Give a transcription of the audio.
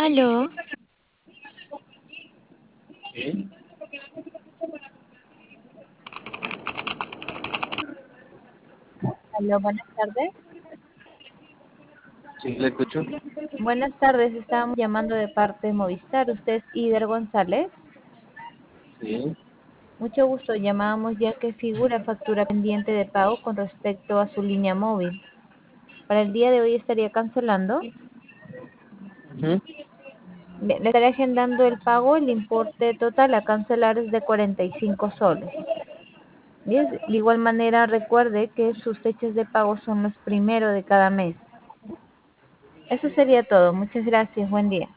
Aló, Sí, aló, buenas tardes. sí, le escucho. Buenas tardes, estábamos llamando de parte de Movistar. ¿Usted es Ider González? Sí. Mucho gusto, llamábamos ya que figura factura pendiente de pago con respecto a su línea móvil. Para el día de hoy estaría cancelando. Ujú. Le estaré agendando el pago, el importe total a cancelar es de 45 soles. Bien, de igual manera recuerde que sus fechas de pago son los primeros de cada mes. Eso sería todo. Muchas gracias. Buen día.